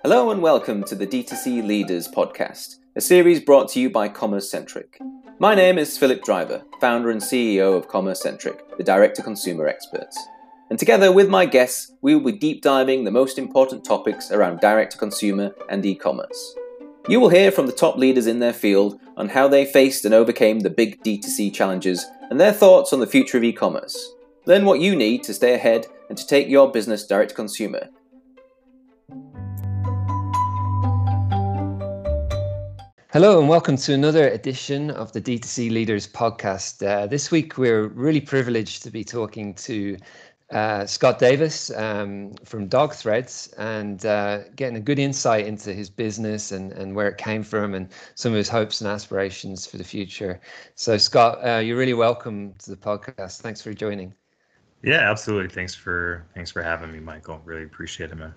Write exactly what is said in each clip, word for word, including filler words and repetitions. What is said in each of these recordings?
Hello and welcome to the D two C Leaders podcast, a series brought to you by Commerce Centric. My name is Philip Driver, founder and C E O of Commerce Centric, the direct-to-consumer experts. And together with my guests, we will be deep diving the most important topics around direct-to-consumer and e-commerce. You will hear from the top leaders in their field on how they faced and overcame the big D two C challenges and their thoughts on the future of e-commerce. Learn what you need to stay ahead and to take your business direct-to-consumer. Hello and welcome to another edition of the D two C Leaders podcast. Uh, this week we're really privileged to be talking to uh, Scott Davis um, from Dog Threads and uh, getting a good insight into his business and, and where it came from and some of his hopes and aspirations for the future. So Scott, uh, you're really welcome to the podcast. Thanks for joining. Yeah, absolutely. Thanks for thanks for having me, Michael. Really appreciate it, man.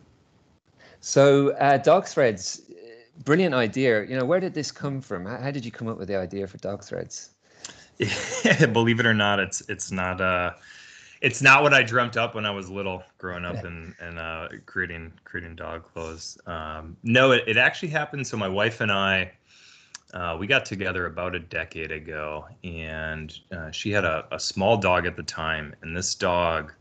So uh, Dog Threads, brilliant idea. You know, where did this come from? How, how did you come up with the idea for Dog Threads? Yeah, believe it or not, it's it's not uh it's not what I dreamt up when I was little, growing up and and uh, creating creating dog clothes. Um, no, it, it actually happened. So my wife and I, uh, we got together about a decade ago, and uh, she had a, a small dog at the time, and this dog,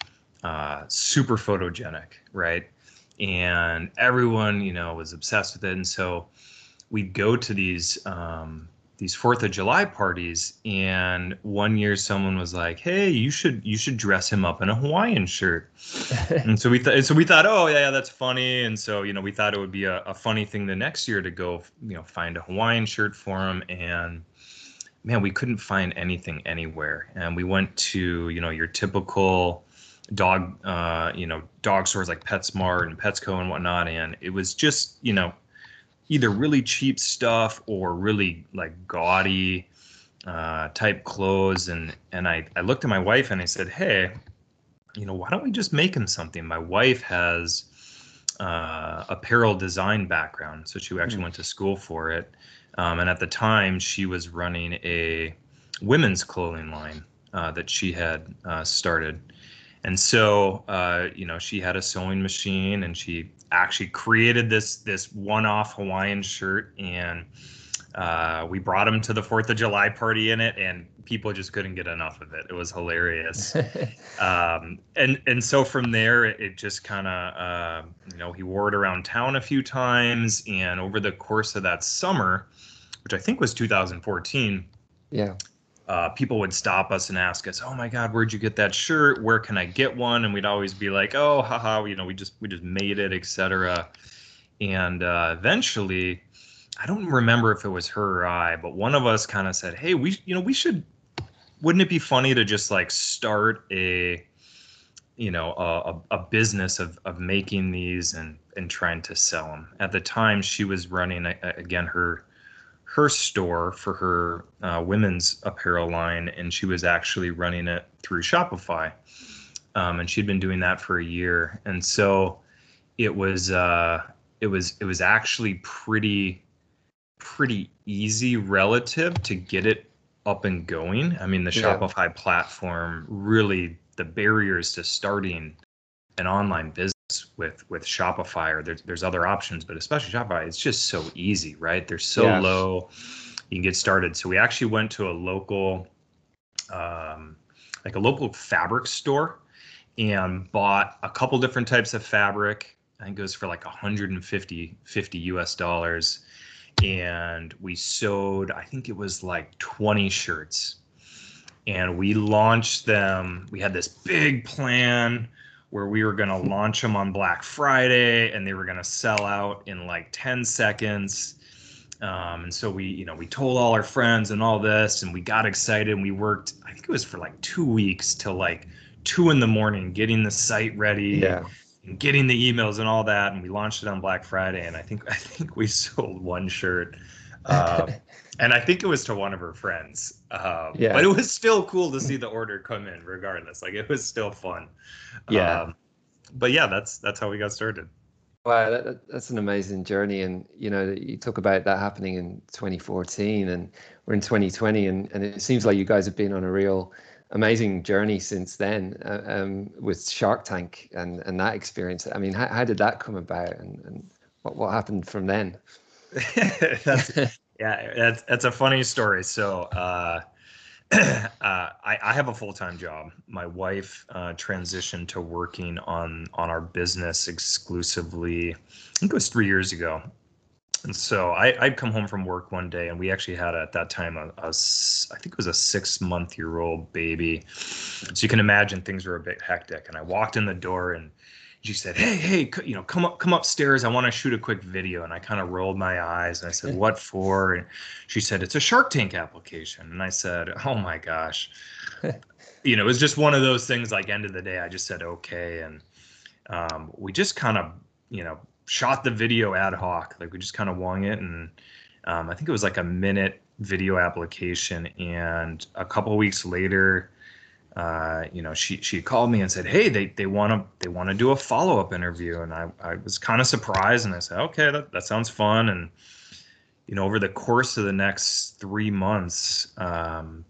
uh, super photogenic, right? And everyone, you know, was obsessed with it. And so we'd go to these um, these Fourth of July parties. And one year, someone was like, "Hey, you should you should dress him up in a Hawaiian shirt." And so we thought, so we thought, "Oh yeah, yeah, that's funny." And so you know, we thought it would be a, a funny thing the next year to go, you know, find a Hawaiian shirt for him. And man, we couldn't find anything anywhere. And we went to, you know, your typical dog, uh, you know, dog stores like PetSmart and Petco and whatnot. And it was just, you know, either really cheap stuff or really like gaudy uh, type clothes. And, and I, I looked at my wife and I said, "Hey, you know, why don't we just make him something?" My wife has uh, apparel design background. So she actually mm. went to school for it. Um, and at the time she was running a women's clothing line uh, that she had uh, started. And so, uh, you know, she had a sewing machine and she actually created this this one-off Hawaiian shirt. And uh, we brought him to the Fourth of July party in it, and people just couldn't get enough of it. It was hilarious. um, and and so from there, it, it just kind of, uh, you know, he wore it around town a few times. And over the course of that summer, which I think was two thousand fourteen, yeah. Uh, people would stop us and ask us, "Oh my God, where'd you get that shirt? Where can I get one?" And we'd always be like, "Oh, haha, you know, we just we just made it, et cetera" And uh, eventually, I don't remember if it was her or I, but one of us kind of said, "Hey, we you know we should. Wouldn't it be funny to just like start a, you know, a, a business of of making these and and trying to sell them?" At the time, she was running again her. her store for her uh, women's apparel line, and she was actually running it through Shopify. Um, and she'd been doing that for a year. And so it was, uh, it was, it was actually pretty, pretty easy relative to get it up and going. I mean, the Yeah. Shopify platform, really the barriers to starting an online business with with Shopify, or there's there's other options, but especially Shopify, it's just so easy, right? They're so Yeah. low, you can get started. So we actually went to a local, um, like a local fabric store, and bought a couple different types of fabric. I think it was for like one hundred fifty U S dollars, and we sewed, I think it was like twenty shirts, and we launched them. We had this big plan where we were going to launch them on Black Friday, and they were going to sell out in like ten seconds. Um, and so we, you know, we told all our friends and all this, and we got excited, and we worked, I think it was for like two weeks till like two in the morning, getting the site ready, Yeah. and getting the emails and all that. And we launched it on Black Friday. And I think, I think we sold one shirt. Um, and I think it was to one of her friends. Um, Yeah. But it was still cool to see the order come in regardless. Like, it was still fun. Yeah. Um, but yeah, that's that's how we got started. Wow, that, that- that's an amazing journey. And, you know, you talk about that happening in twenty fourteen and we're in twenty twenty, and, and it seems like you guys have been on a real amazing journey since then uh, um, with Shark Tank and, and that experience. I mean, how, how did that come about? And, and what what happened from then? that's, yeah, that's that's a funny story. So uh, uh, I, I have a full-time job. My wife uh, transitioned to working on on our business exclusively, I think it was three years ago. And so I, I'd come home from work one day, and we actually had at that time a, a s- I think it was a six-month-year-old baby. So you can imagine things were a bit hectic. And I walked in the door, and she said, "Hey, hey, c- you know, come up, come upstairs. I want to shoot a quick video." And I kind of rolled my eyes, and I said, "What for?" And she said, "It's a Shark Tank application." And I said, "Oh my gosh." You know, it was just one of those things. Like, end of the day, I just said okay, and um, we just kind of, you know, shot the video ad hoc. Like, we just kind of wung it, and um, I think it was like a minute video application. And a couple of weeks later, uh, you know, she she called me and said, "Hey, they they want to they want to do a follow up interview." And I I was kind of surprised, and I said, "Okay, that that sounds fun." And you know, over the course of the next three months, um,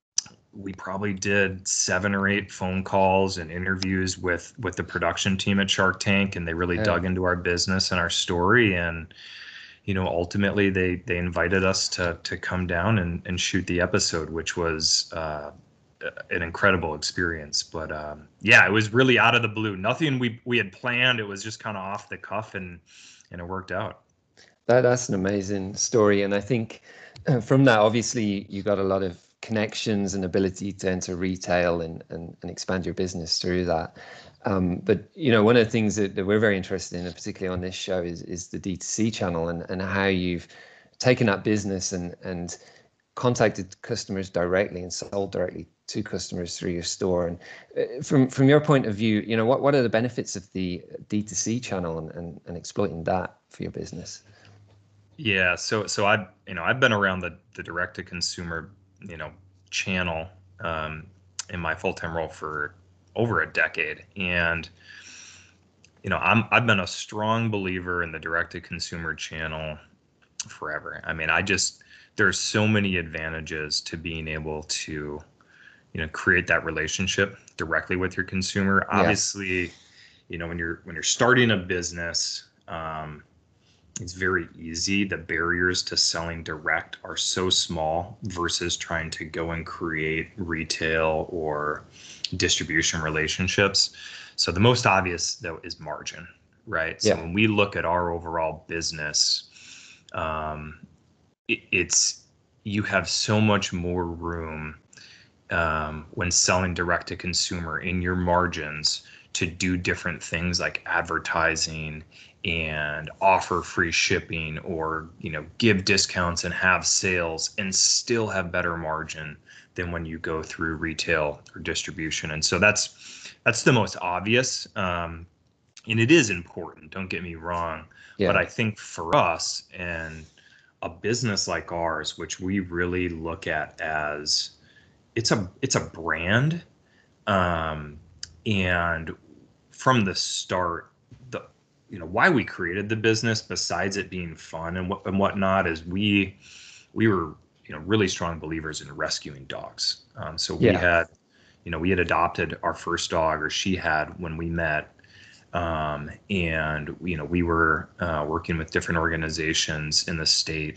we probably did seven or eight phone calls and interviews with with the production team at Shark Tank, and they really Yeah. dug into our business and our story. And you know, ultimately they they invited us to to come down and and shoot the episode, which was uh, an incredible experience. But um, yeah, it was really out of the blue. Nothing we we had planned. It was just kind of off the cuff, and and it worked out. That that's an amazing story, and I think uh, from that, obviously, you got a lot of connections and ability to enter retail and and, and expand your business through that. Um, but you know, one of the things that, that we're very interested in, and particularly on this show, is is the D two C channel and and how you've taken that business and and contacted customers directly and sold directly to customers through your store. And uh, from from your point of view, you know, what what are the benefits of the D two C channel and and, and exploiting that for your business? Yeah, so so I've you know I've been around the the direct to consumer you know channel um, in my full time role for over a decade, and you know I'm I've been a strong believer in the direct to consumer channel forever. I mean, I just there's so many advantages to being able to you know create that relationship directly with your consumer. Yeah. Obviously, you know when you're when you're starting a business. Um, It's very easy. The barriers to selling direct are so small versus trying to go and create retail or distribution relationships. So the most obvious though is margin, right? So Yeah. when we look at our overall business, um, it, it's you have so much more room um, when selling direct to consumer in your margins to do different things like advertising and offer free shipping or you know give discounts and have sales and still have better margin than when you go through retail or distribution. And so that's that's the most obvious, um, and it is important, don't get me wrong. But Yeah. I think for us and a business like ours, which we really look at as it's a it's a brand, um, and from the start, the you know why we created the business, besides it being fun and what and whatnot, is we we were you know really strong believers in rescuing dogs. Um, so we Yeah. had you know we had adopted our first dog, or she had, when we met, um, and you know we were uh, working with different organizations in the state.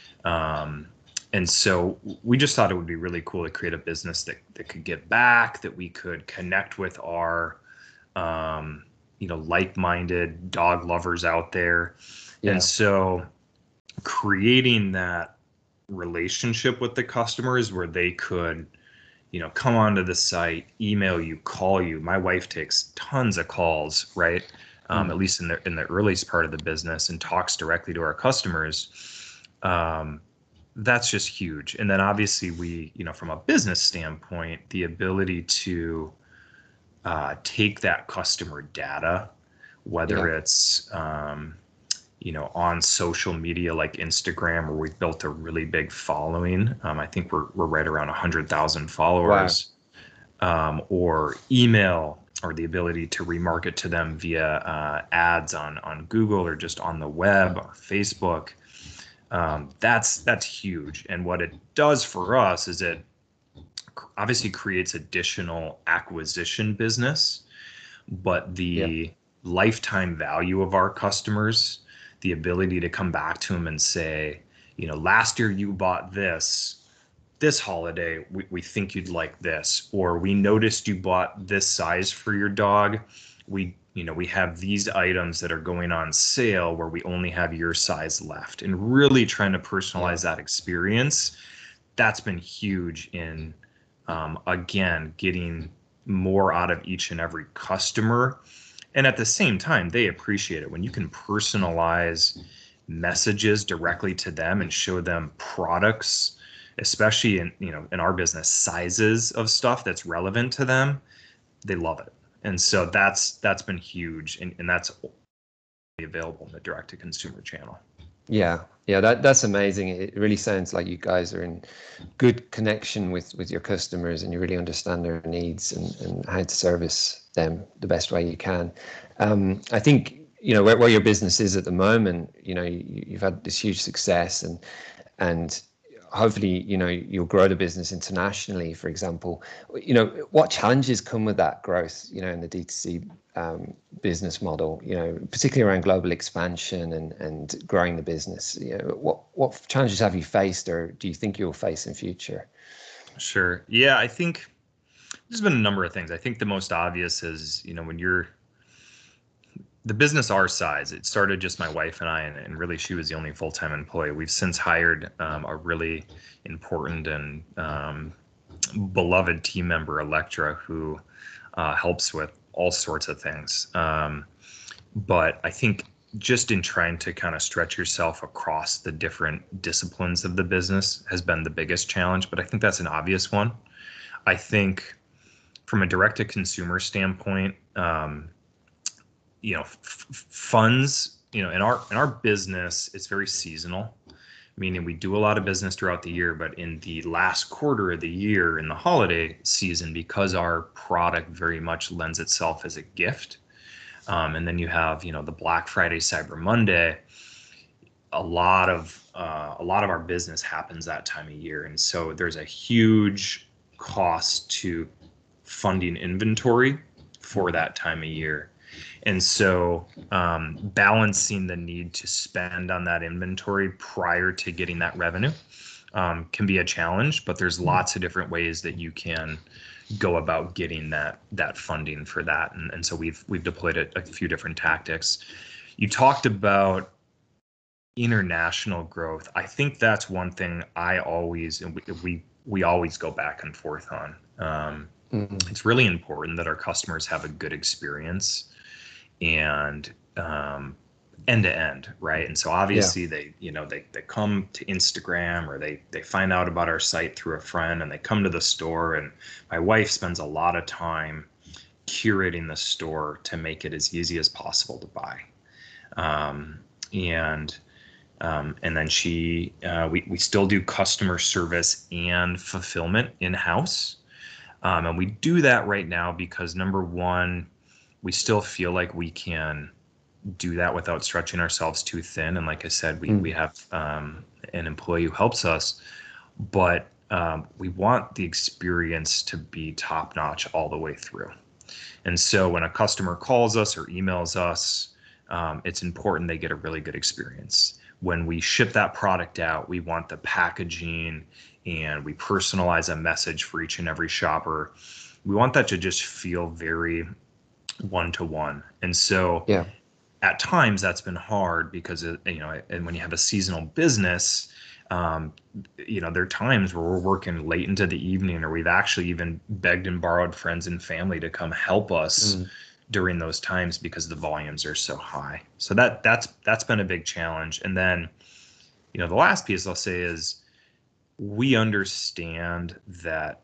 Um, and so we just thought it would be really cool to create a business that, that could give back, that we could connect with our, um, you know, like-minded dog lovers out there. And Yeah. so creating that relationship with the customers where they could, you know, come onto the site, email you, call you. My wife takes tons of calls, right? Um, Mm. at least in the in the earliest part of the business, and talks directly to our customers. Um, that's just huge. And then obviously we, you know, from a business standpoint, the ability to uh, take that customer data, whether Yeah. it's, um, you know, on social media like Instagram, where we've built a really big following. Um, I think we're, we're right around one hundred thousand Wow. followers, um, or email, or the ability to remarket to them via uh, ads on, on Google or just on the web or Facebook. Um, that's that's huge. And what it does for us is it obviously creates additional acquisition business, but Yeah. the lifetime value of our customers, the ability to come back to them and say, you know, last year you bought this, this holiday, we, we think you'd like this, or we noticed you bought this size for your dog. We, you know, we have these items that are going on sale where we only have your size left, and really trying to personalize that experience. That's been huge in, um, again, getting more out of each and every customer. And at the same time, they appreciate it when you can personalize messages directly to them and show them products, especially in, you know, in our business, sizes of stuff that's relevant to them. They love it. And so that's that's been huge, and, and that's available in the direct to consumer channel. Yeah, yeah, that that's amazing. It really sounds like you guys are in good connection with with your customers, and you really understand their needs and, and how to service them the best way you can. Um, I think, you know, where, where your business is at the moment, you know, you, you've had this huge success, and and hopefully, you know, you'll grow the business internationally, for example. You know, what challenges come with that growth, you know, in the D two C um, business model, you know, particularly around global expansion and, and growing the business? You know, what, what challenges have you faced, or do you think you'll face in future? Sure. Yeah, I think there's been a number of things. I think the most obvious is, you know, when you're the business our size, it started just my wife and I, and, and really she was the only full-time employee. We've since hired um, a really important and um, beloved team member, Electra, who uh, helps with all sorts of things. Um, but I think just in trying to kind of stretch yourself across the different disciplines of the business has been the biggest challenge, but I think that's an obvious one. I think from a direct-to-consumer standpoint, um, you know, f- funds, you know, in our in our business, it's very seasonal, meaning we do a lot of business throughout the year, but in the last quarter of the year, in the holiday season, because our product very much lends itself as a gift, um, and then you have, you know, the Black Friday, Cyber Monday, a lot of uh, a lot of our business happens that time of year, and so there's a huge cost to funding inventory for that time of year. And so um, balancing the need to spend on that inventory prior to getting that revenue um, can be a challenge, but there's lots of different ways that you can go about getting that that funding for that. And, and so we've we've deployed a, a few different tactics. You talked about international growth. I think that's one thing I always, and we we, we always go back and forth on. Um, mm-hmm. It's really important that our customers have a good experience, and um, end to end, right? And so obviously yeah. they, you know, they, they come to Instagram, or they, they find out about our site through a friend, and they come to the store, and my wife spends a lot of time curating the store to make it as easy as possible to buy. Um, and, um, and then she, uh, we, we still do customer service and fulfillment in-house. Um, and we do that right now because, number one, we still feel like we can do that without stretching ourselves too thin. And like I said, we, mm. we have um, an employee who helps us, but um, we want the experience to be top notch all the way through. And so when a customer calls us or emails us, um, it's important they get a really good experience. When we ship that product out, we want the packaging, and we personalize a message for each and every shopper. We want that to just feel very one-to-one. And so yeah. at times that's been hard because, it, you know, and when you have a seasonal business, um, you know, there are times where we're working late into the evening, or we've actually even begged and borrowed friends and family to come help us mm. during those times because the volumes are so high. So that that's that's been a big challenge. And then, you know, the last piece I'll say is we understand that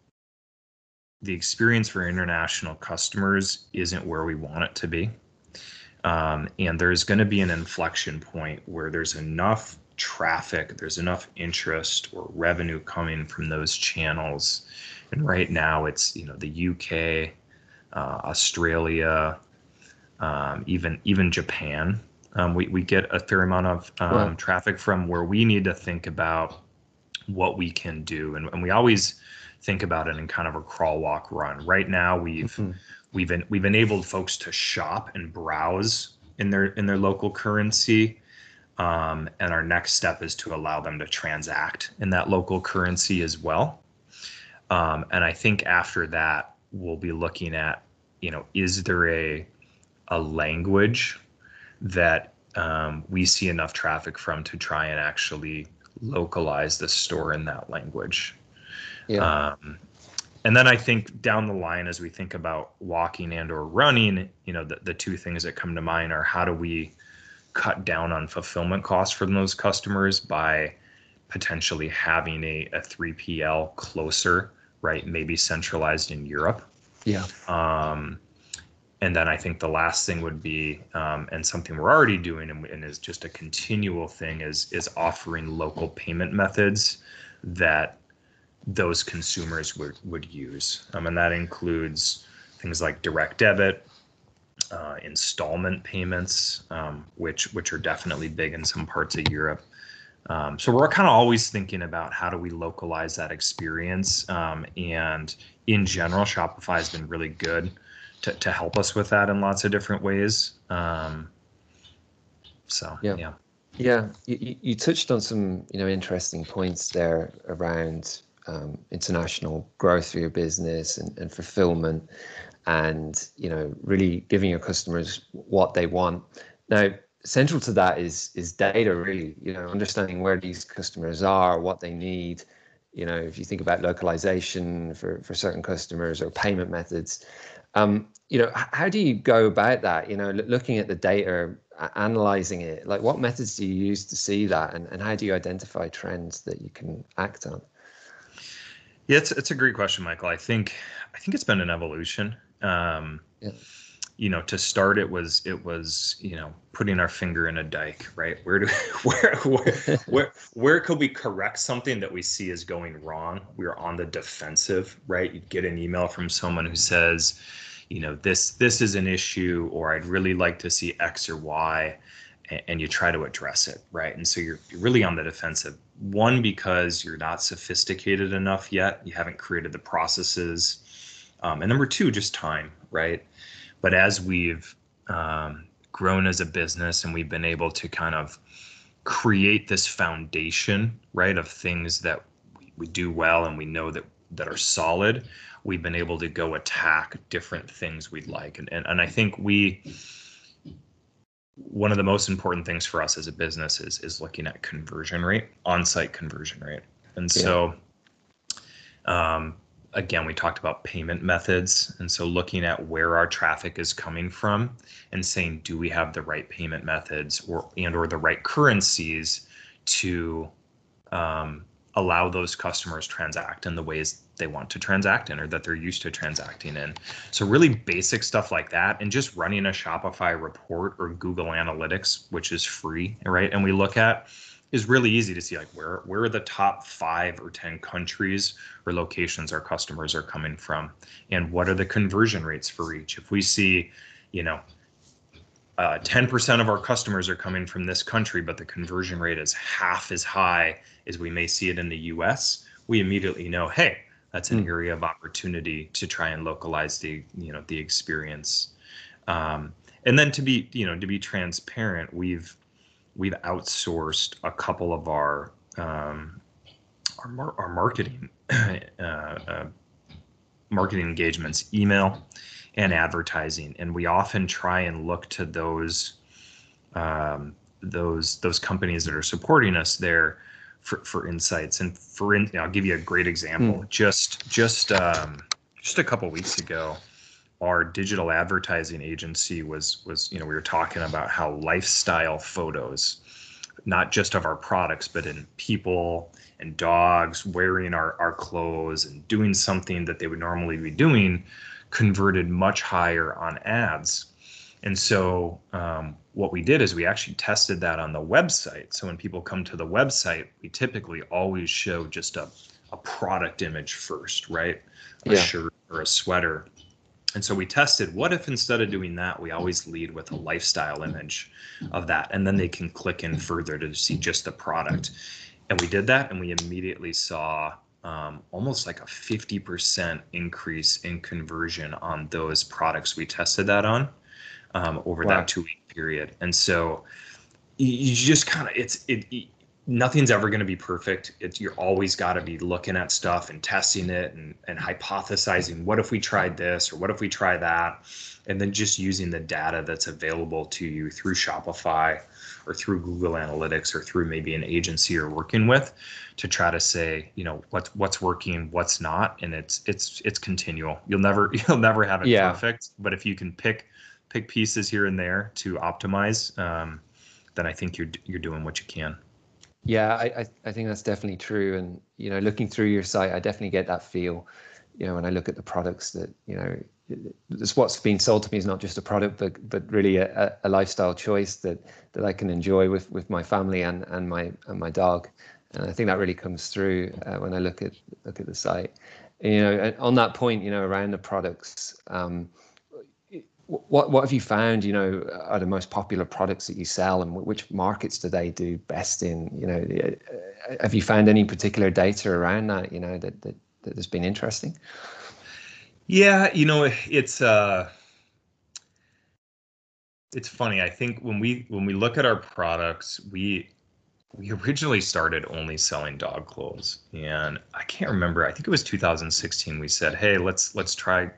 the experience for international customers isn't where we want it to be. Um, and there's going to be an inflection point where there's enough traffic, there's enough interest or revenue coming from those channels. And right now it's, you know, the U K, uh, Australia, um, even even Japan. Um, we, we get a fair amount of um, wow. traffic from, where we need to think about what we can do. And, and we always think about it in kind of a crawl, walk, run. Right now, we've mm-hmm. we've en- we've enabled folks to shop and browse in their in their local currency, Um, and our next step is to allow them to transact in that local currency as well. Um, and I think after that, we'll be looking at, you know, is there a a language that um, we see enough traffic from to try and actually localize the store in that language. Yeah. Um, and then I think down the line, as we think about walking and or running, you know, the, the two things that come to mind are how do we cut down on fulfillment costs from those customers by potentially having a, a three P L closer, right? Maybe centralized in Europe. Yeah. Um, and then I think the last thing would be, um, and something we're already doing and, and is just a continual thing, is is offering local payment methods that those consumers would, would use. Um, and that includes things like direct debit, uh, installment payments, um, which which are definitely big in some parts of Europe. Um, so we're kind of always thinking about how do we localize that experience. Um, and in general, Shopify has been really good to, to help us with that in lots of different ways. Um, so, Yeah. yeah. Yeah. You, you- you touched on some, you know, interesting points there around um, international growth for your business and, and fulfillment, and, you know, really giving your customers what they want. Now, central to that is is data, really, you know, understanding where these customers are, what they need. You know, if you think about localization for, for certain customers or payment methods, um, you know, h- how do you go about that? You know, loo- looking at the data, a- analyzing it, like what methods do you use to see that, and, and how do you identify trends that you can act on? Yeah, it's, it's a great question, Michael. I think, I think it's been an evolution. Um, Yeah. you know, to start, it was it was you know putting our finger in a dike, right? Where do where where where where could we correct something that we see is going wrong? We are on the defensive, right? You'd get an email from someone who says, you know, this this is an issue, or I'd really like to see X or Y, and, and you try to address it, right? And so you're, you're really on the defensive. One, because you're not sophisticated enough yet, you haven't created the processes, um, and number two, just time, right? But as we've um, grown as a business and we've been able to kind of create this foundation, right, of things that we, we do well and we know that that are solid, we've been able to go attack different things we'd like. And and, and I think we one of the most important things for us as a business is is looking at conversion rate, on-site conversion rate. And Yeah. so um, again, we talked about payment methods. And so looking at where our traffic is coming from and saying, do we have the right payment methods or and or the right currencies to um, allow those customers transact in the ways they want to transact in or that they're used to transacting in. So really basic stuff like that, and just running a Shopify report or Google Analytics, which is free, right? And we look at is really easy to see, like where where are the top five or ten countries or locations our customers are coming from, and what are the conversion rates for each. If we see, you know, uh, ten percent of our customers are coming from this country, but the conversion rate is half as high as we may see it in the U S, we immediately know, hey, that's an Mm. area of opportunity to try and localize the, you know, the experience. Um, and then to be, you know, to be transparent, we've we've outsourced a couple of our um, our, mar- our marketing uh, uh, marketing engagements, email and advertising, and we often try and look to those um, those those companies that are supporting us there for, for insights. And for in, I'll give you a great example. Mm. Just just um, just a couple weeks ago, our digital advertising agency was was you know we were talking about how lifestyle photos, not just of our products, but in people and dogs wearing our, our clothes and doing something that they would normally be doing, converted much higher on ads. And so um, what we did is we actually tested that on the website. So when people come to the website, we typically always show just a, a product image first, right? A Yeah. shirt or a sweater. And so we tested, what if instead of doing that, we always lead with a lifestyle image of that, and then they can click in further to see just the product. And we did that, and we immediately saw um, almost like a fifty percent increase in conversion on those products we tested that on um, over Wow. that two week period. And so, you just kind of, it's, it, it, nothing's ever going to be perfect. It's, you're always got to be looking at stuff and testing it and, and hypothesizing, what if we tried this or what if we try that? And then just using the data that's available to you through Shopify or through Google Analytics or through maybe an agency you're working with to try to say, you know, what's what's working, what's not, and it's it's it's continual. You'll never you'll never have it yeah. perfect, but if you can pick pick pieces here and there to optimize, um, then I think you're you're doing what you can. Yeah, I, I I think that's definitely true. And you know, looking through your site, I definitely get that feel. You know, when I look at the products that, you know, it's what's being sold to me is not just a product, but but really a, a lifestyle choice that that I can enjoy with with my family and and my and my dog. And I think that really comes through uh, when I look at look at the site. And, you know, on that point, you know, around the products, um, what what have you found, you know, are the most popular products that you sell, and which markets do they do best in? You know, have you found any particular data around that, you know, that that, that has been interesting? Yeah, you know, it's uh, it's funny. I think when we when we look at our products, we we originally started only selling dog clothes, and I can't remember. I think it was two thousand sixteen. We said, hey, let's let's try.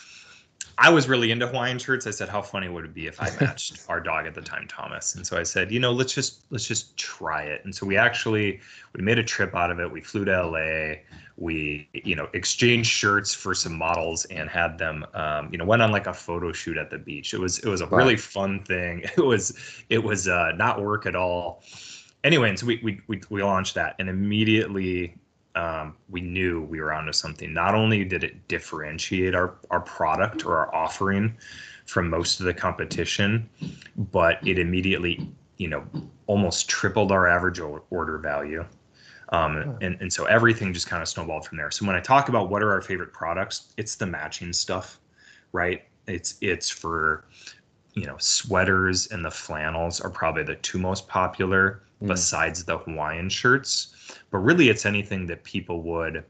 I was really into Hawaiian shirts. I said, how funny would it be if I matched our dog at the time, Thomas? And so I said, you know, let's just let's just try it. And so we actually we made a trip out of it. We flew to L A. We, you know, exchanged shirts for some models and had them, um, you know, went on like a photo shoot at the beach. It was it was a wow. really fun thing. It was it was uh, not work at all. Anyway, and so we we we, we launched that, and immediately. Um, we knew we were onto something. Not only did it differentiate our, our product or our offering from most of the competition, but it immediately, you know, almost tripled our average order value. Um, and, and so everything just kind of snowballed from there. So when I talk about what are our favorite products, it's the matching stuff, right? It's, it's for, you know, sweaters and the flannels are probably the two most popular mm. besides the Hawaiian shirts. But really, it's anything that people would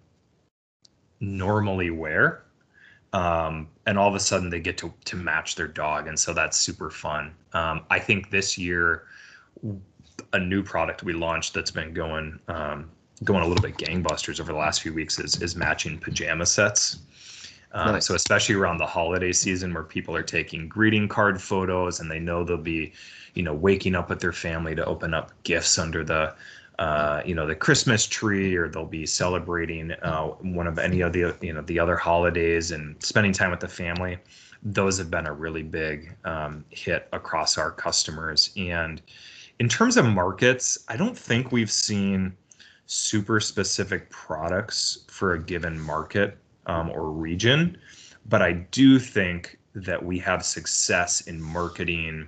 normally wear. Um, and all of a sudden they get to, to match their dog. And so that's super fun. Um, I think this year, a new product we launched that's been going um, going a little bit gangbusters over the last few weeks is, is matching pajama sets. Um, nice. So especially around the holiday season where people are taking greeting card photos and they know they'll be, you know, waking up with their family to open up gifts under the Uh, you know, the Christmas tree, or they'll be celebrating uh, one of any of the, you know, the other holidays and spending time with the family. Those have been a really big um, hit across our customers. And in terms of markets, I don't think we've seen super specific products for a given market um, or region, but I do think that we have success in marketing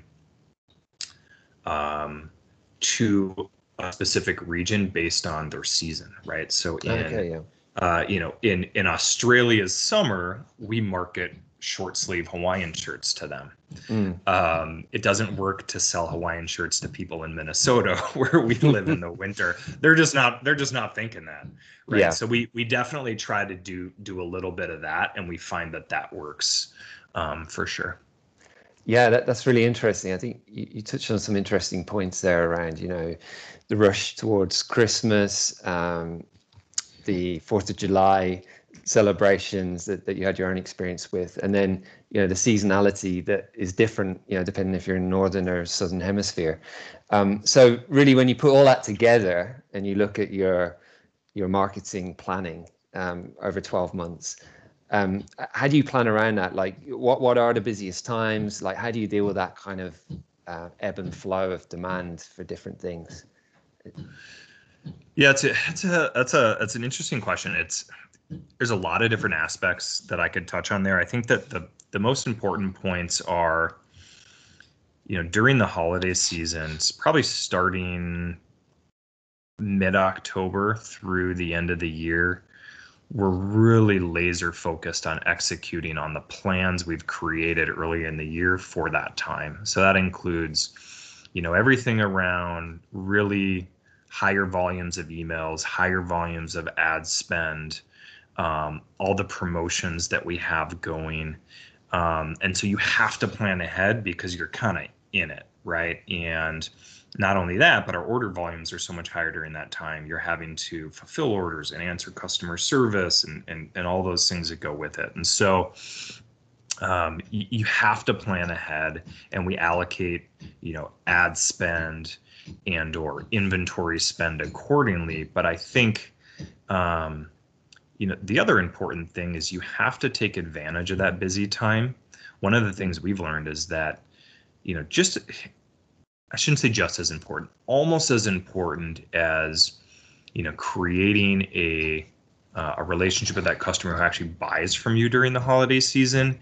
um, to a specific region based on their season, right? So in, okay, yeah. uh, you know, in, in Australia's summer, we market short sleeve Hawaiian shirts to them. Mm. Um, it doesn't work to sell Hawaiian shirts to people in Minnesota where we live in the winter. They're just not, they're just not thinking that, right? Yeah. So we, we definitely try to do, do a little bit of that, and we find that that works um, for sure. Yeah, that, that's really interesting. I think you, you touched on some interesting points there around, you know, the rush towards Christmas, um, the fourth of July celebrations that, that you had your own experience with, and then, you know, the seasonality that is different, you know, depending if you're in northern or southern hemisphere. Um, so really, when you put all that together and you look at your your marketing planning um, over twelve months, Um, how do you plan around that? Like, what what are the busiest times? Like, how do you deal with that kind of uh, ebb and flow of demand for different things? Yeah, it's a, it's a that's a that's an interesting question. It's there's a lot of different aspects that I could touch on there. I think that the the most important points are, you know, during the holiday seasons, probably starting mid-October through the end of the year, we're really laser focused on executing on the plans we've created early in the year for that time. So that includes, you know, everything around really higher volumes of emails, higher volumes of ad spend, um, all the promotions that we have going. Um, and so you have to plan ahead because you're kind of in it, right? And not only that, but our order volumes are so much higher during that time. You're having to fulfill orders and answer customer service and and, and all those things that go with it. And so um, you, you have to plan ahead, and we allocate, you know, ad spend and or inventory spend accordingly. But I think, um, you know, the other important thing is you have to take advantage of that busy time. One of the things we've learned is that, you know, just, I shouldn't say just as important, almost as important as, you know, creating a uh, a relationship with that customer who actually buys from you during the holiday season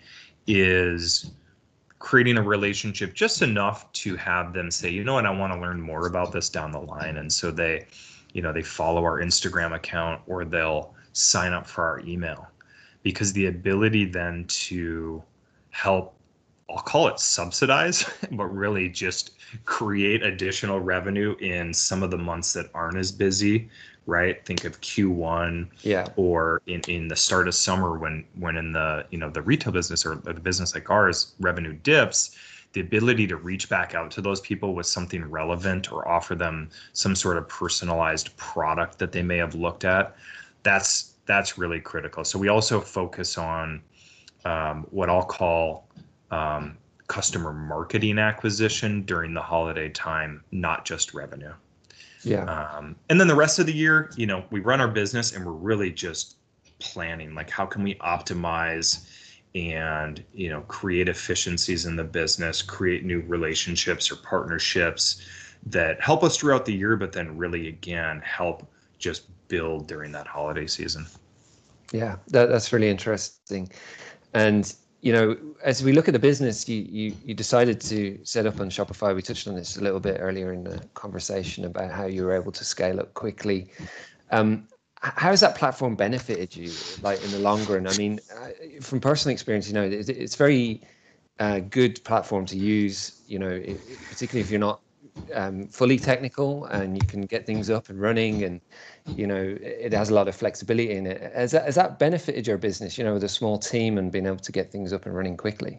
is creating a relationship just enough to have them say, you know what, I want to learn more about this down the line. And so they, you know, they follow our Instagram account or they'll sign up for our email, because the ability then to help, I'll call it subsidize, but really just create additional revenue in some of the months that aren't as busy, right? Think of Q one, yeah, or in, in the start of summer when when in the, you know, the retail business or the business like ours, revenue dips. The ability to reach back out to those people with something relevant or offer them some sort of personalized product that they may have looked at, that's that's really critical. So we also focus on um, what I'll call um, customer marketing acquisition during the holiday time, not just revenue. yeah, Um, and then the rest of the year, you know, we run our business and we're really just planning, like, how can we optimize and, you know, create efficiencies in the business, create new relationships or partnerships that help us throughout the year, but then really, again, help just build during that holiday season. Yeah, that, that's really interesting. And, you know, as we look at the business, you, you you decided to set up on Shopify. We touched on this a little bit earlier in the conversation about how you were able to scale up quickly. Um, how has that platform benefited you, like, in the long run? I mean, uh, from personal experience, you know, it, it's very uh, good platform to use, you know, it, particularly if you're not um, fully technical and you can get things up and running, and, you know, it has a lot of flexibility in it. Has that, has that benefited your business, you know, with a small team and being able to get things up and running quickly?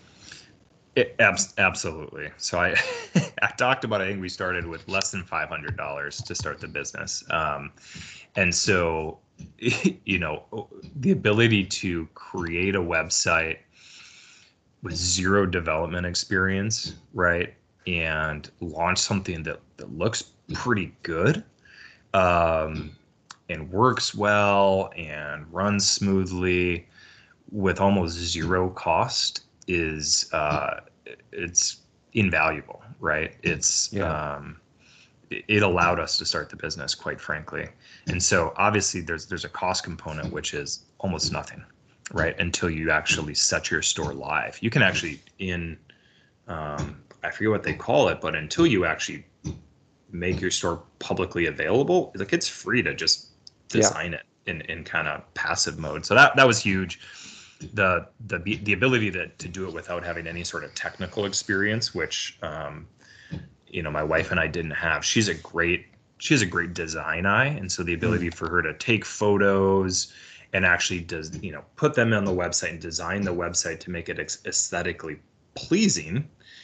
It, abs- absolutely. So I, I talked about, I think we started with less than five hundred dollars to start the business. Um, and so, you know, the ability to create a website with zero development experience, right, and launch something that, that looks pretty good, um, and works well and runs smoothly with almost zero cost is uh, it's invaluable, right? It's Yeah. um, it allowed us to start the business, quite frankly. And so obviously there's there's a cost component, which is almost nothing, right? Until you actually set your store live. You can actually in um, I forget what they call it, but until you actually make your store publicly available, like, it's free to just design yeah. it in, in kind of passive mode. So that that was huge. The the the ability to to do it without having any sort of technical experience, which um, you know, my wife and I didn't have. She's a great she has a great design eye, and so the ability mm. for her to take photos and actually does you know put them on the website and design the website to make it aesthetically pleasing,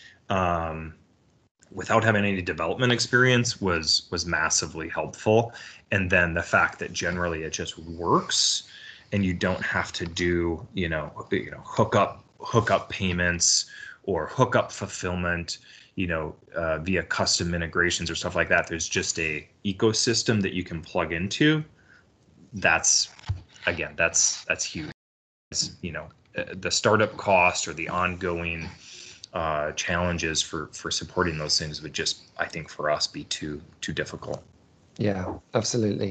um, without having any development experience was was massively helpful. And then the fact that generally it just works, and you don't have to do you know you know hook up hook up payments or hook up fulfillment, you know, uh, via custom integrations or stuff like that. There's just a ecosystem that you can plug into. That's, again, that's that's huge. It's, you know, the startup cost or the ongoing uh, challenges for for supporting those things would just, I think, for us, be too too difficult. Yeah, absolutely.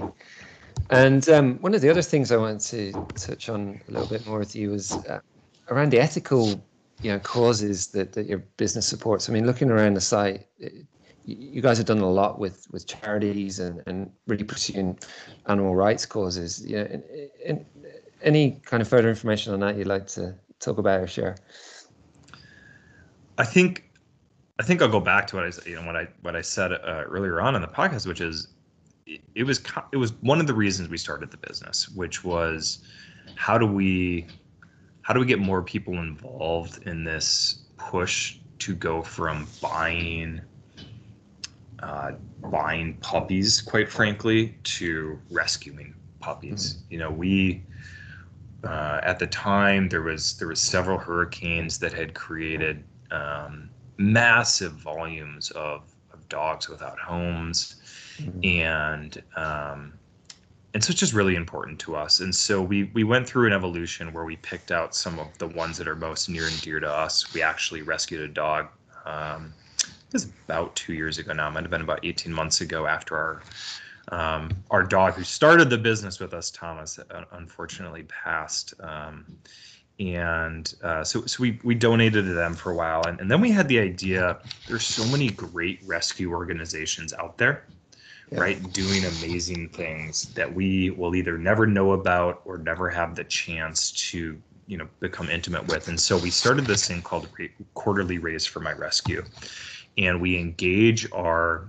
And um, one of the other things I wanted to touch on a little bit more with you was uh, around the ethical, you know, causes that, that your business supports. I mean, looking around the site, it, you guys have done a lot with, with charities and, and really pursuing animal rights causes. You know, and, and any kind of further information on that you'd like to talk about or share? I think, I think I'll go back to what I, you know, what I what I said uh, earlier on in the podcast, which is, it, it was it was one of the reasons we started the business, which was how do we how do we get more people involved in this push to go from buying uh, buying puppies, quite frankly, to rescuing puppies. Mm-hmm. You know, we uh, at the time there was there was several hurricanes that had created um, massive volumes of, of dogs without homes, mm-hmm. and um, and so it's just really important to us. And so we we went through an evolution where we picked out some of the ones that are most near and dear to us. We actually rescued a dog. Um, it was about two years ago now. It might have been about eighteen months ago after our um, our dog who started the business with us, Thomas, unfortunately passed. Um, and uh, so so we we donated to them for a while, and, and then we had the idea. There's so many great rescue organizations out there. Yeah. Right, doing amazing things that we will either never know about or never have the chance to, you know, become intimate with. And so we started this thing called Quarterly Raise for My Rescue, and we engage our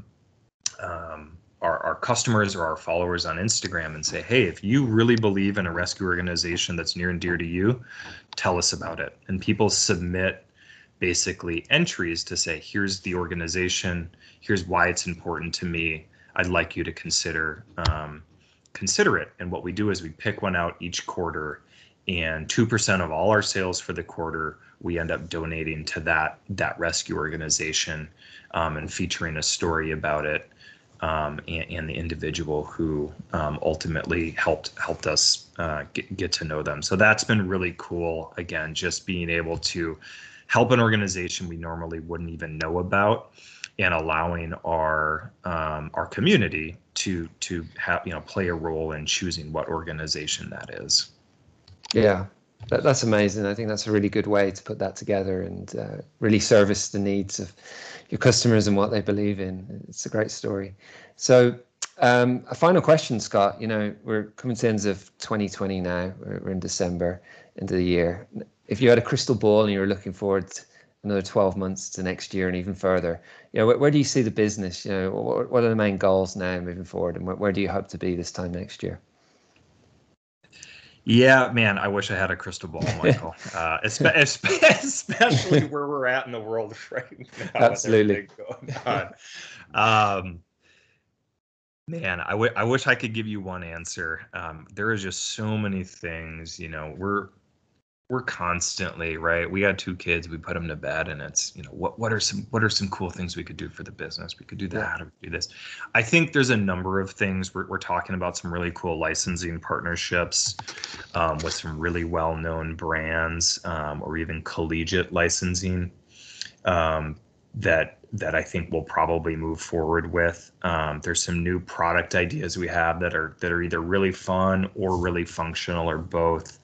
um, our, our customers or our followers on Instagram and say, hey, if you really believe in a rescue organization that's near and dear to you, tell us about it. And people submit basically entries to say, here's the organization, here's why it's important to me. I'd like you to consider um, consider it. And what we do is we pick one out each quarter, and two percent of all our sales for the quarter we end up donating to that that rescue organization, um, and featuring a story about it, um, and, and the individual who um, ultimately helped helped us uh, get, get to know them. So that's been really cool. Again, just being able to help an organization we normally wouldn't even know about, and allowing our um, our community to to have, you know, play a role in choosing what organization that is. Yeah, that, that's amazing. I think that's a really good way to put that together and uh, really service the needs of your customers and what they believe in. It's a great story. So um, a final question, Scott. You know, we're coming to the end of twenty twenty now. We're, we're in December, end of the year. If you had a crystal ball and you were looking forward to another twelve months to next year and even further, you know, where, where do you see the business? You know, what, what are the main goals now moving forward, and where, where do you hope to be this time next year? Yeah, man, I wish I had a crystal ball, Michael. uh, especially where we're at in the world right now. Absolutely. Going on. Um, man, I, w- I wish I could give you one answer. Um, there is just so many things. You know, we're we're constantly, right? We got two kids, we put them to bed, and it's, you know, what what are some what are some cool things we could do for the business? We could do that, yeah. Or do this. I think there's a number of things. We're we're talking about some really cool licensing partnerships um, with some really well-known brands, um, or even collegiate licensing um, that that I think we'll probably move forward with. Um, there's some new product ideas we have that are that are either really fun or really functional or both.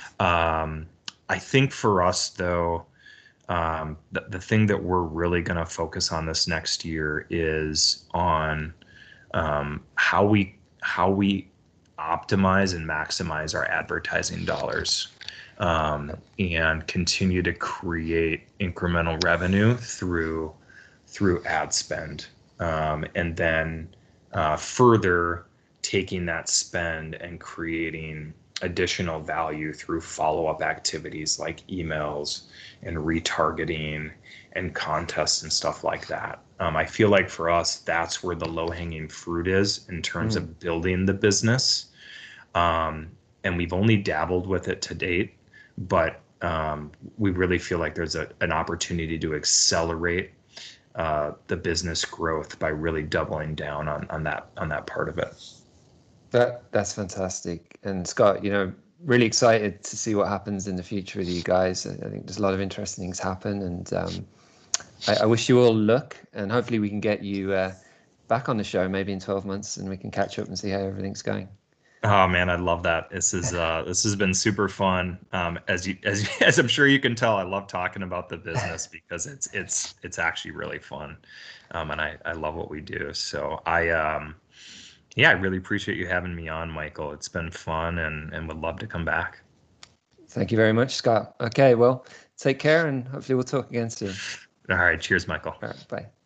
Um, I think for us, though, um, the, the thing that we're really going to focus on this next year is on um, how we how we optimize and maximize our advertising dollars, um, and continue to create incremental revenue through through ad spend, um, and then uh, further taking that spend and creating additional value through follow-up activities like emails and retargeting and contests and stuff like that. Um, I feel like for us, that's where the low-hanging fruit is in terms mm. of building the business. Um, and we've only dabbled with it to date, but um, we really feel like there's a, an opportunity to accelerate uh, the business growth by really doubling down on, on that on that part of it. That that's fantastic. And Scott, you know, really excited to see what happens in the future with you guys. I think there's a lot of interesting things happen, and um, I, I wish you all luck. And hopefully we can get you uh, back on the show maybe in twelve months, and we can catch up and see how everything's going. Oh man, I love that. This is uh, this has been super fun. Um, as you as as I'm sure you can tell, I love talking about the business because it's it's it's actually really fun, um, and I I love what we do. So I um. Yeah, I really appreciate you having me on, Michael. It's been fun, and, and would love to come back. Thank you very much, Scott. Okay, well, take care, and hopefully we'll talk again soon. All right. Cheers, Michael. All right, bye.